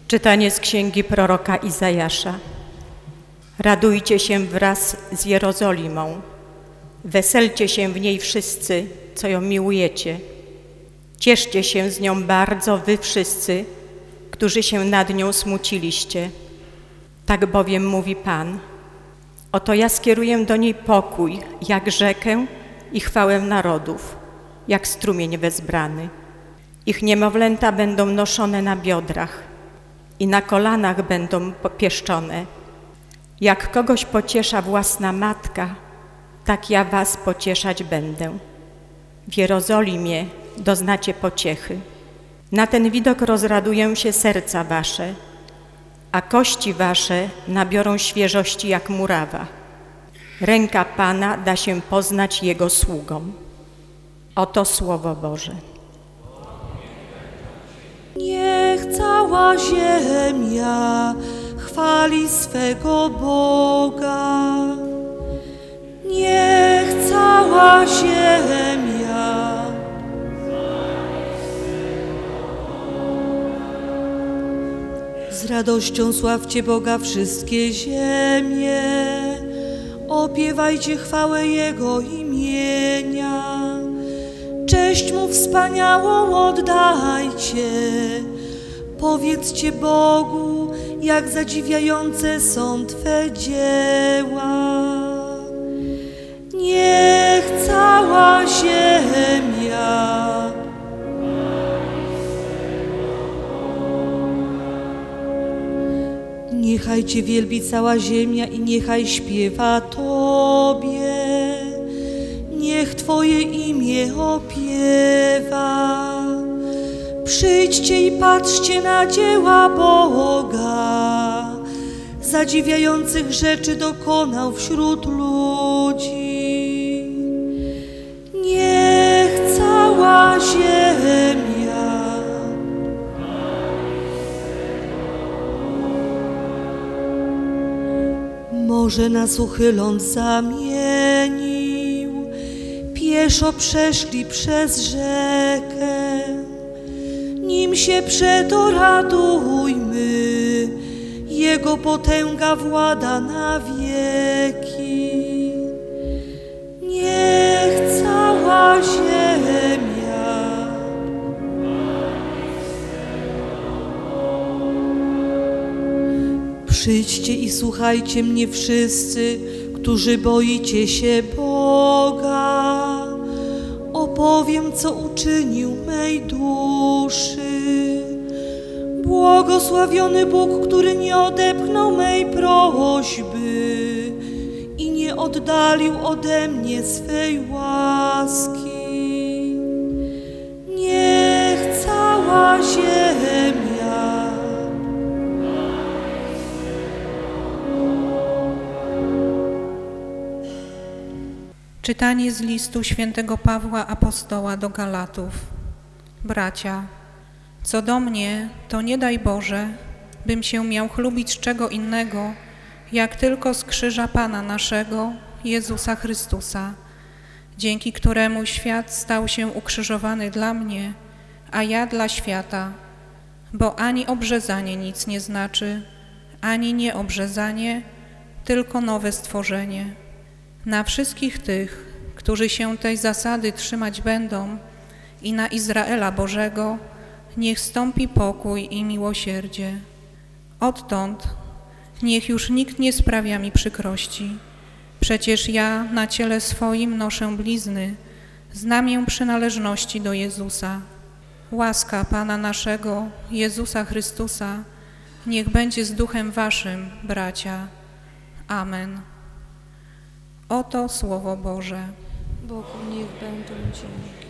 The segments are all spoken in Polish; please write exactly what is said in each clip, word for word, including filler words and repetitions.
Czytanie z księgi proroka Izajasza. Radujcie się wraz z Jerozolimą. Weselcie się w niej wszyscy, co ją miłujecie. Cieszcie się z nią bardzo wy wszyscy, którzy się nad nią smuciliście. Tak bowiem mówi Pan. Oto ja skieruję do niej pokój, jak rzekę i chwałę narodów, jak strumień wezbrany. Ich niemowlęta będą noszone na biodrach i na kolanach będą popieszczone. Jak kogoś pociesza własna matka, tak ja was pocieszać będę. W Jerozolimie doznacie pociechy. Na ten widok rozradują się serca wasze, a kości wasze nabiorą świeżości jak murawa. Ręka Pana da się poznać Jego sługom. Oto Słowo Boże. Niech cała ziemia chwali swego Boga. Niech cała ziemia z radością sławcie Boga wszystkie ziemie. Opiewajcie chwałę Jego imienia. Cześć Mu wspaniałą oddajcie. Powiedzcie Bogu, jak zadziwiające są Twe dzieła. Niech cała ziemia niechaj Cię wielbi cała ziemia i niechaj śpiewa Tobie. Niech Twoje imię opiewa. Przyjdźcie i patrzcie na dzieła Boga. Zadziwiających rzeczy dokonał wśród ludzi. Niech cała ziemia morze nas uchyląc zamienił. Pieszo przeszli przez rzekę. Nim się przeto radujmy, Jego potęga włada na wieki. Niech cała ziemia przyjdźcie i słuchajcie mnie wszyscy, którzy boicie się Boga. Opowiem, co uczynił mej duszy. Błogosławiony Bóg, który nie odepchnął mej prośby i nie oddalił ode mnie swej łaski. Niech cała ziemia Czytanie z listu świętego Pawła Apostoła do Galatów. Bracia, co do mnie, to nie daj Boże, bym się miał chlubić z czego innego, jak tylko z krzyża Pana naszego, Jezusa Chrystusa, dzięki któremu świat stał się ukrzyżowany dla mnie, a ja dla świata, bo ani obrzezanie nic nie znaczy, ani nieobrzezanie, tylko nowe stworzenie. Na wszystkich tych, którzy się tej zasady trzymać będą i na Izraela Bożego, niech stąpi pokój i miłosierdzie. Odtąd niech już nikt nie sprawia mi przykrości. Przecież ja na ciele swoim noszę blizny, znamię przynależności do Jezusa. Łaska Pana naszego, Jezusa Chrystusa, niech będzie z duchem waszym, bracia. Amen. Oto Słowo Boże. Bogu niech będą dzięki.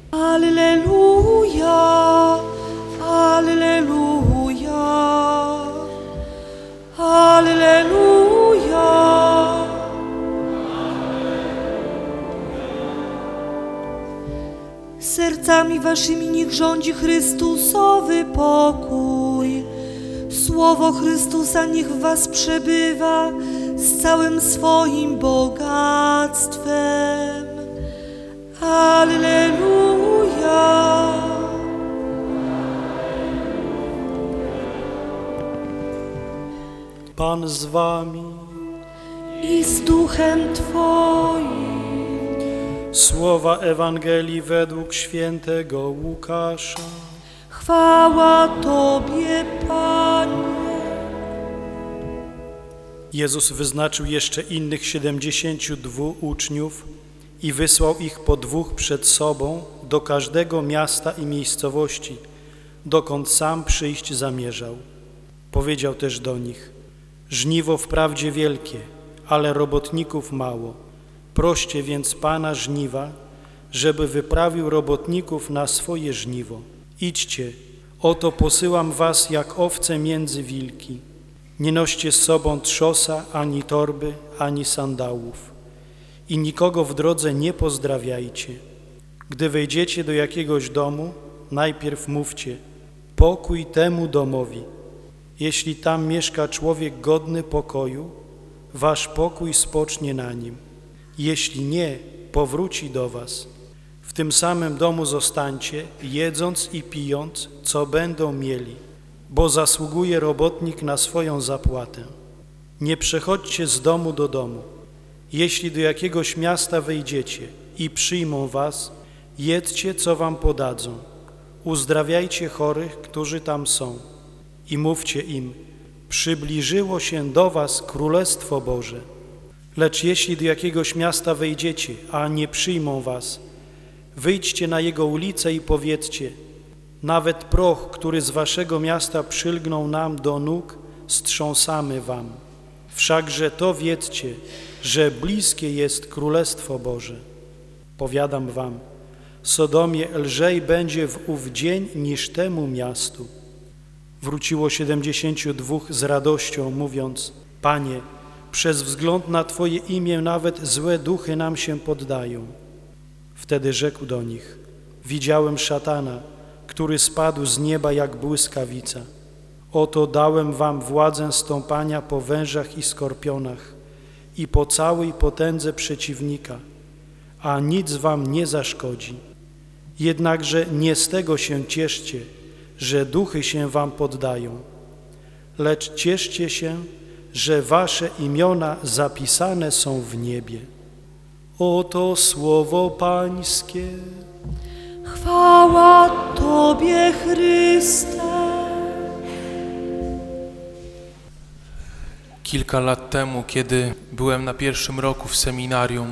Alleluja, alleluja, alleluja. Sercami waszymi niech rządzi Chrystusowy pokój. Słowo Chrystusa niech w was przebywa z całym swoim bogactwem. Alleluja. Pan z wami. I z duchem Twoim. Słowa Ewangelii według świętego Łukasza. Chwała Tobie, Panie. Jezus wyznaczył jeszcze innych siedemdziesięciu dwóch uczniów i wysłał ich po dwóch przed sobą do każdego miasta i miejscowości, dokąd sam przyjść zamierzał. Powiedział też do nich: żniwo wprawdzie wielkie, ale robotników mało. Proście więc Pana żniwa, żeby wyprawił robotników na swoje żniwo. Idźcie, oto posyłam was jak owce między wilki. Nie noście z sobą trzosa, ani torby, ani sandałów. I nikogo w drodze nie pozdrawiajcie. Gdy wejdziecie do jakiegoś domu, najpierw mówcie: pokój temu domowi. Jeśli tam mieszka człowiek godny pokoju, wasz pokój spocznie na nim. Jeśli nie, powróci do was. W tym samym domu zostańcie, jedząc i pijąc, co będą mieli, bo zasługuje robotnik na swoją zapłatę. Nie przechodźcie z domu do domu. Jeśli do jakiegoś miasta wejdziecie i przyjmą was, jedzcie, co wam podadzą. Uzdrawiajcie chorych, którzy tam są, i mówcie im: przybliżyło się do was Królestwo Boże. Lecz jeśli do jakiegoś miasta wejdziecie, a nie przyjmą was, wyjdźcie na jego ulicę i powiedzcie: nawet proch, który z waszego miasta przylgnął nam do nóg, strząsamy wam. Wszakże to wiedzcie, że bliskie jest Królestwo Boże. Powiadam wam, Sodomie lżej będzie w ów dzień niż temu miastu. Wróciło siedemdziesięciu dwóch z radością, mówiąc: Panie, przez wzgląd na Twoje imię nawet złe duchy nam się poddają. Wtedy rzekł do nich: widziałem szatana, który spadł z nieba jak błyskawica. Oto dałem wam władzę stąpania po wężach i skorpionach i po całej potędze przeciwnika, a nic wam nie zaszkodzi. Jednakże nie z tego się cieszcie, że duchy się wam poddają, lecz cieszcie się, że wasze imiona zapisane są w niebie. Oto słowo Pańskie. Chwała Tobie, Chryste. Kilka lat temu, kiedy byłem na pierwszym roku w seminarium,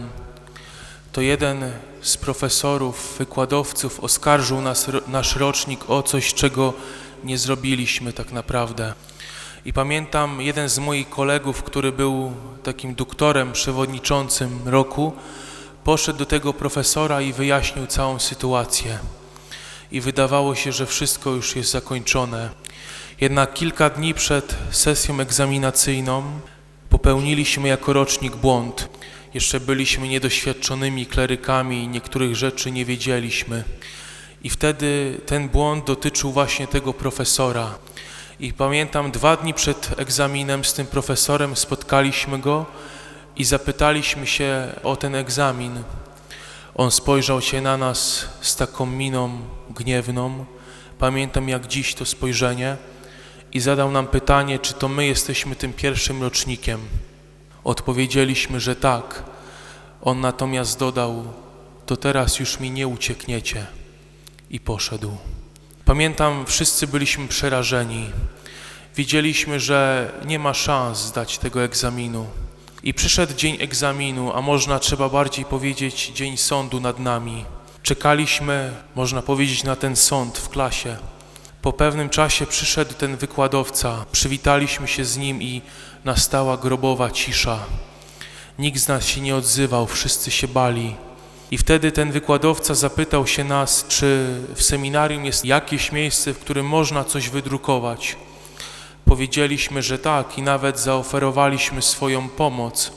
to jeden z profesorów, wykładowców oskarżył nas, nasz rocznik o coś, czego nie zrobiliśmy tak naprawdę. I pamiętam, jeden z moich kolegów, który był takim doktorem przewodniczącym roku, poszedł do tego profesora i wyjaśnił całą sytuację. I wydawało się, że wszystko już jest zakończone. Jednak kilka dni przed sesją egzaminacyjną popełniliśmy jako rocznik błąd. Jeszcze byliśmy niedoświadczonymi klerykami i niektórych rzeczy nie wiedzieliśmy. I wtedy ten błąd dotyczył właśnie tego profesora. I pamiętam, dwa dni przed egzaminem z tym profesorem spotkaliśmy go i zapytaliśmy się o ten egzamin. On spojrzał się na nas z taką miną gniewną. Pamiętam jak dziś to spojrzenie i zadał nam pytanie, czy to my jesteśmy tym pierwszym rocznikiem. Odpowiedzieliśmy, że tak. On natomiast dodał: to teraz już mi nie uciekniecie. I poszedł. Pamiętam, wszyscy byliśmy przerażeni. Widzieliśmy, że nie ma szans zdać tego egzaminu. I przyszedł dzień egzaminu, a można trzeba bardziej powiedzieć dzień sądu nad nami. Czekaliśmy, można powiedzieć, na ten sąd w klasie. Po pewnym czasie przyszedł ten wykładowca, przywitaliśmy się z nim i nastała grobowa cisza. Nikt z nas się nie odzywał, wszyscy się bali. I wtedy ten wykładowca zapytał się nas, czy w seminarium jest jakieś miejsce, w którym można coś wydrukować. Powiedzieliśmy, że tak i nawet zaoferowaliśmy swoją pomoc.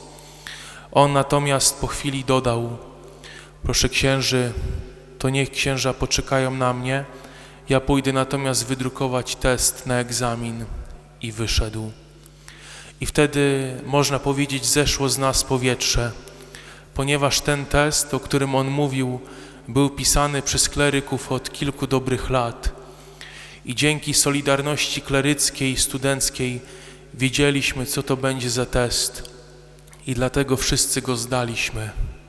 On natomiast po chwili dodał: proszę księży, to niech księża poczekają na mnie, ja pójdę natomiast wydrukować test na egzamin. I wyszedł. I wtedy, można powiedzieć, zeszło z nas powietrze, ponieważ ten test, o którym on mówił, był pisany przez kleryków od kilku dobrych lat. I dzięki solidarności kleryckiej, studenckiej wiedzieliśmy, co to będzie za test i dlatego wszyscy go zdaliśmy.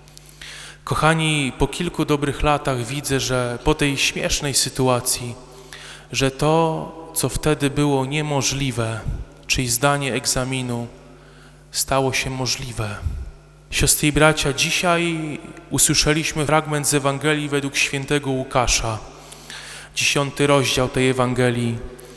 Kochani, po kilku dobrych latach widzę, że po tej śmiesznej sytuacji, że to, co wtedy było niemożliwe, czyli zdanie egzaminu, stało się możliwe. Siostry i bracia, dzisiaj usłyszeliśmy fragment z Ewangelii według świętego Łukasza, dziesiąty rozdział tej Ewangelii.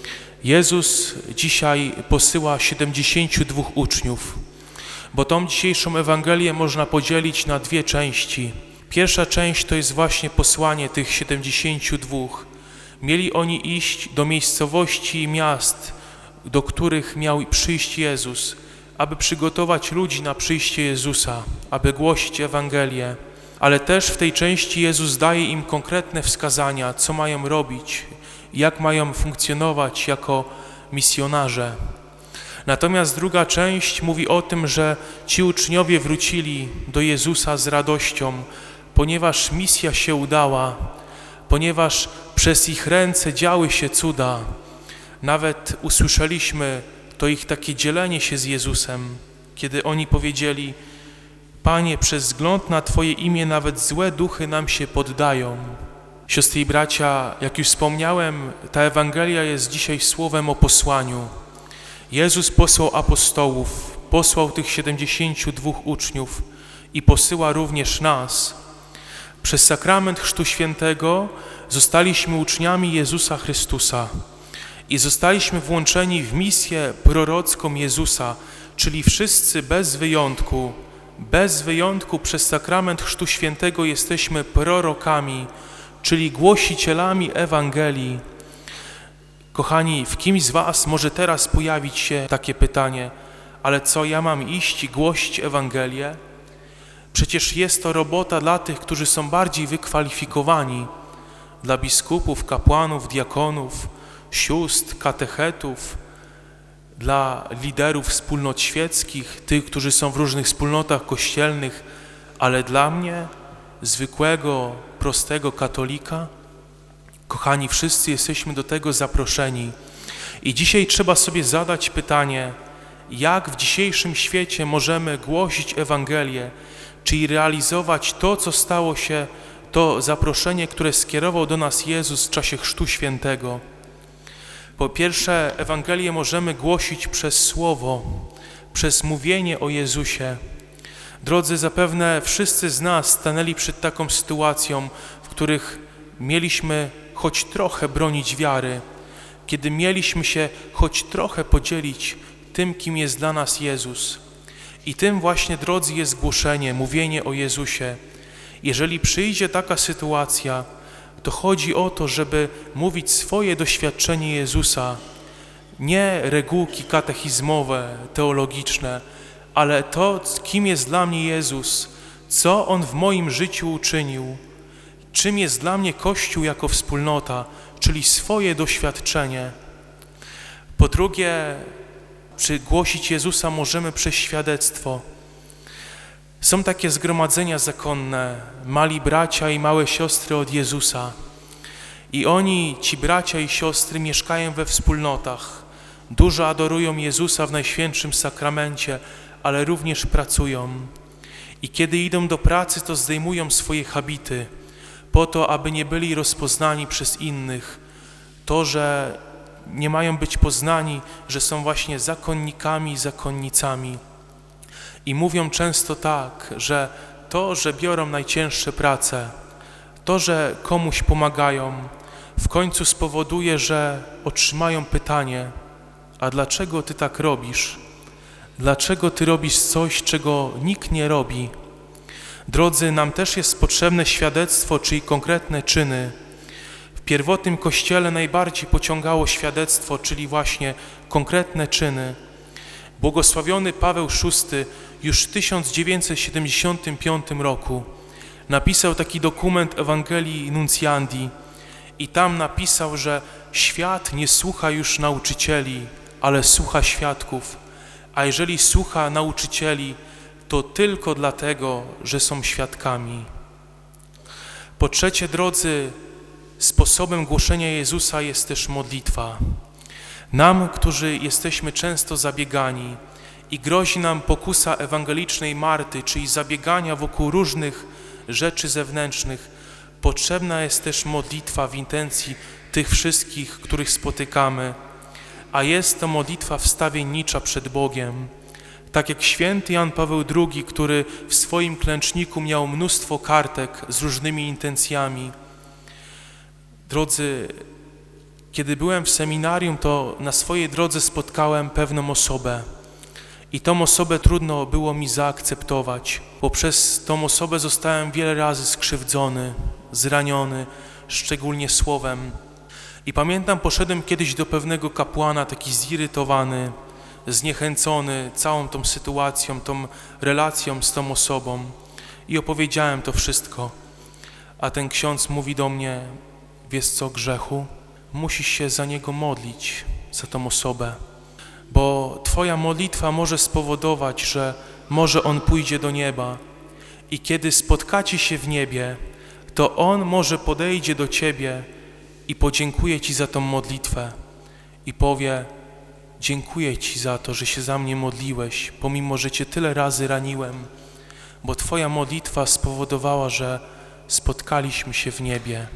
Jezus dzisiaj posyła siedemdziesięciu dwóch uczniów, bo tą dzisiejszą Ewangelię można podzielić na dwie części. Pierwsza część to jest właśnie posłanie tych siedemdziesięciu dwóch. Mieli oni iść do miejscowości i miast, do których miał przyjść Jezus, aby przygotować ludzi na przyjście Jezusa, aby głosić Ewangelię. Ale też w tej części Jezus daje im konkretne wskazania, co mają robić, jak mają funkcjonować jako misjonarze. Natomiast druga część mówi o tym, że ci uczniowie wrócili do Jezusa z radością, ponieważ misja się udała, ponieważ przez ich ręce działy się cuda. Nawet usłyszeliśmy to ich takie dzielenie się z Jezusem, kiedy oni powiedzieli: Panie, przez wzgląd na Twoje imię nawet złe duchy nam się poddają. Siostry i bracia, jak już wspomniałem, ta Ewangelia jest dzisiaj słowem o posłaniu. Jezus posłał apostołów, posłał tych siedemdziesięciu dwóch uczniów i posyła również nas. Przez sakrament Chrztu Świętego zostaliśmy uczniami Jezusa Chrystusa i zostaliśmy włączeni w misję prorocką Jezusa, czyli wszyscy bez wyjątku, bez wyjątku przez sakrament Chrztu Świętego jesteśmy prorokami, czyli głosicielami Ewangelii. Kochani, w kimś z was może teraz pojawić się takie pytanie: ale co, ja mam iść i głosić Ewangelię? Przecież jest to robota dla tych, którzy są bardziej wykwalifikowani, dla biskupów, kapłanów, diakonów, sióstr, katechetów, dla liderów wspólnot świeckich, tych, którzy są w różnych wspólnotach kościelnych, ale dla mnie, zwykłego, prostego katolika, kochani, wszyscy jesteśmy do tego zaproszeni. I dzisiaj trzeba sobie zadać pytanie, jak w dzisiejszym świecie możemy głosić Ewangelię, czyli realizować to, co stało się, to zaproszenie, które skierował do nas Jezus w czasie Chrztu Świętego. Po pierwsze, Ewangelię możemy głosić przez słowo, przez mówienie o Jezusie. Drodzy, zapewne wszyscy z nas stanęli przed taką sytuacją, w których mieliśmy choć trochę bronić wiary, kiedy mieliśmy się choć trochę podzielić tym, kim jest dla nas Jezus. I tym właśnie, drodzy, jest głoszenie, mówienie o Jezusie. Jeżeli przyjdzie taka sytuacja, to chodzi o to, żeby mówić swoje doświadczenie Jezusa, nie regułki katechizmowe, teologiczne, ale to, kim jest dla mnie Jezus, co On w moim życiu uczynił, czym jest dla mnie Kościół jako wspólnota, czyli swoje doświadczenie. Po drugie, przygłosić Jezusa możemy przez świadectwo. Są takie zgromadzenia zakonne, mali bracia i małe siostry od Jezusa. I oni, ci bracia i siostry, mieszkają we wspólnotach. Dużo adorują Jezusa w Najświętszym Sakramencie, ale również pracują. I kiedy idą do pracy, to zdejmują swoje habity, po to, aby nie byli rozpoznani przez innych. To, że nie mają być poznani, że są właśnie zakonnikami i zakonnicami. I mówią często tak, że to, że biorą najcięższe prace, to, że komuś pomagają, w końcu spowoduje, że otrzymają pytanie: a dlaczego ty tak robisz? Dlaczego ty robisz coś, czego nikt nie robi? Drodzy, nam też jest potrzebne świadectwo, czyli konkretne czyny. W pierwotnym Kościele najbardziej pociągało świadectwo, czyli właśnie konkretne czyny. Błogosławiony Paweł szósty już w tysiąc dziewięćset siedemdziesiątym piątym roku napisał taki dokument Ewangelii Nunciandi i tam napisał, że świat nie słucha już nauczycieli, ale słucha świadków, a jeżeli słucha nauczycieli, to tylko dlatego, że są świadkami. Po trzecie, drodzy, sposobem głoszenia Jezusa jest też modlitwa. Nam, którzy jesteśmy często zabiegani i grozi nam pokusa ewangelicznej Marty, czyli zabiegania wokół różnych rzeczy zewnętrznych, potrzebna jest też modlitwa w intencji tych wszystkich, których spotykamy, a jest to modlitwa wstawiennicza przed Bogiem. Tak jak święty Jan Paweł drugi, który w swoim klęczniku miał mnóstwo kartek z różnymi intencjami. Drodzy, kiedy byłem w seminarium, to na swojej drodze spotkałem pewną osobę i tą osobę trudno było mi zaakceptować, bo przez tą osobę zostałem wiele razy skrzywdzony, zraniony, szczególnie słowem. I pamiętam, poszedłem kiedyś do pewnego kapłana, taki zirytowany, zniechęcony całą tą sytuacją, tą relacją z tą osobą i opowiedziałem to wszystko. A ten ksiądz mówi do mnie: wiesz co, Grzechu, musisz się za niego modlić, za tą osobę, bo twoja modlitwa może spowodować, że może on pójdzie do nieba i kiedy spotkacie się w niebie, to on może podejdzie do ciebie i podziękuje ci za tą modlitwę i powie: dziękuję ci za to, że się za mnie modliłeś, pomimo że cię tyle razy raniłem, bo twoja modlitwa spowodowała, że spotkaliśmy się w niebie.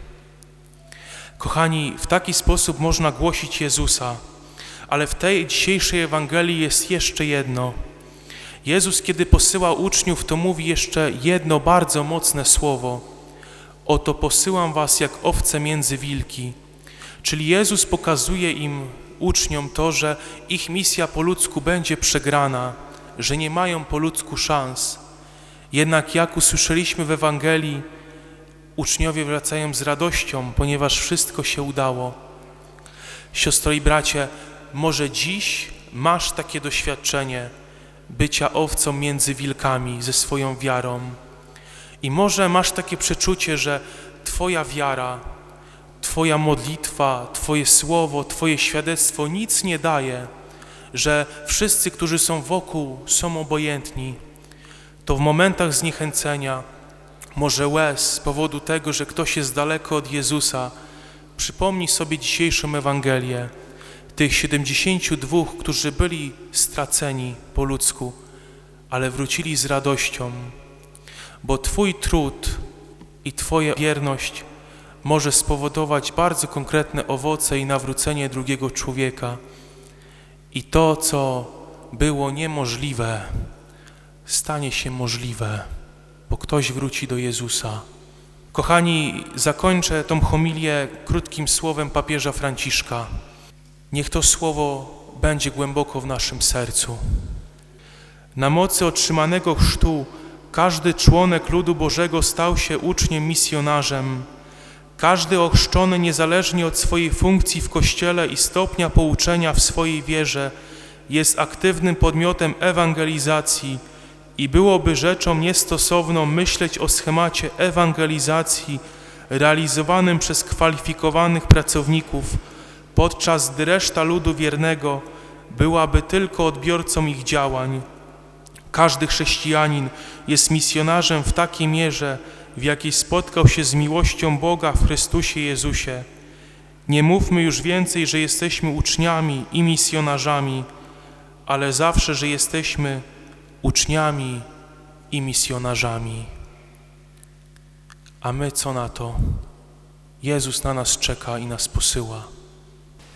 Kochani, w taki sposób można głosić Jezusa, ale w tej dzisiejszej Ewangelii jest jeszcze jedno. Jezus, kiedy posyła uczniów, to mówi jeszcze jedno bardzo mocne słowo: oto posyłam was jak owce między wilki. Czyli Jezus pokazuje im, uczniom, to, że ich misja po ludzku będzie przegrana, że nie mają po ludzku szans. Jednak jak usłyszeliśmy w Ewangelii, uczniowie wracają z radością, ponieważ wszystko się udało. Siostro i bracie, może dziś masz takie doświadczenie bycia owcą między wilkami ze swoją wiarą i może masz takie przeczucie, że twoja wiara, twoja modlitwa, twoje słowo, twoje świadectwo nic nie daje, że wszyscy, którzy są wokół, są obojętni. To w momentach zniechęcenia, może łez z powodu tego, że ktoś jest daleko od Jezusa, przypomnij sobie dzisiejszą Ewangelię, tych siedemdziesięciu dwóch, którzy byli straceni po ludzku, ale wrócili z radością, bo twój trud i twoja wierność może spowodować bardzo konkretne owoce i nawrócenie drugiego człowieka. I to, co było niemożliwe, stanie się możliwe, bo ktoś wróci do Jezusa. Kochani, zakończę tą homilię krótkim słowem papieża Franciszka. Niech to słowo będzie głęboko w naszym sercu. Na mocy otrzymanego chrztu każdy członek ludu Bożego stał się uczniem misjonarzem. Każdy ochrzczony, niezależnie od swojej funkcji w Kościele i stopnia pouczenia w swojej wierze, jest aktywnym podmiotem ewangelizacji i byłoby rzeczą niestosowną myśleć o schemacie ewangelizacji realizowanym przez kwalifikowanych pracowników, podczas gdy reszta ludu wiernego byłaby tylko odbiorcą ich działań. Każdy chrześcijanin jest misjonarzem w takiej mierze, w jakiej spotkał się z miłością Boga w Chrystusie Jezusie. Nie mówmy już więcej, że jesteśmy uczniami i misjonarzami, ale zawsze, że jesteśmy uczniami i misjonarzami. A my co na to? Jezus na nas czeka i nas posyła.